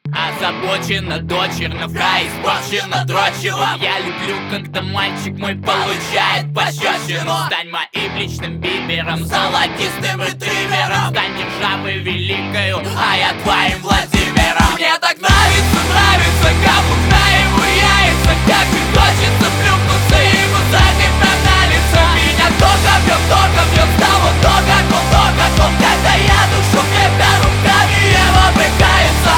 Озабочена дочерно, в рай испорчена дрочевым. Я люблю, когда мальчик мой получает пощечину. Стань моим личным бибером, золотистым ретривером. Стань державой великою, а я твоим Владимиром. Мне так нравится, нравится, капук на его яйца. Как же хочется плюхнуться ему задним на лицо. Меня только бьет, стало то, как он, когда я душу крепя руками его брыкается.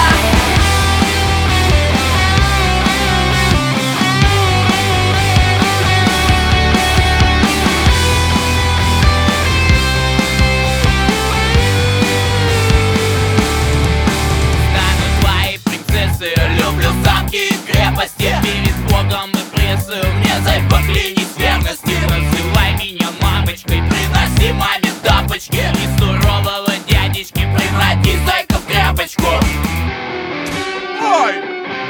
Люблю замки и крепости, перед Богом и прессою мне зай поклянись верности. Называй меня мамочкой, приноси маме тапочки. Из сурового дядечки преврати зайка в крепочку. Ай!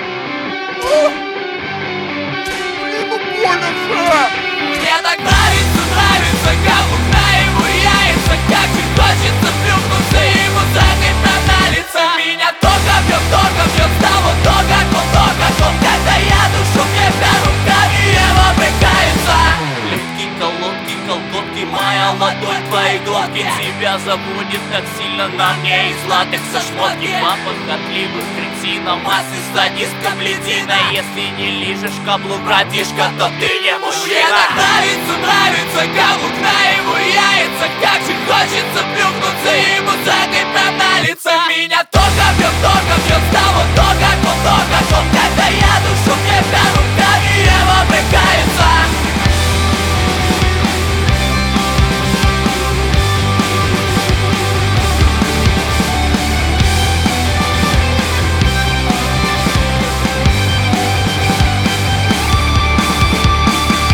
Блин, больно же! Мне так нравится, каблук на его яйца. Как же хочется плюхнуться ему задним на лицо. Меня только бьет, стало то, как он, когда я душу крепя руками его брыкается. Легкие колодки, колготки, моя ладонь, твои глотки. Тебя заводит так сильно на мне из латекса шмотки. Папа хотливых кретинов, массы садистка бледина. Если не лижешь каблук, братишка, то ты не мужчина. Мне так нравится, каблук на его яйца. Как же хочется плюхнуться ему задним на лицо. Меня только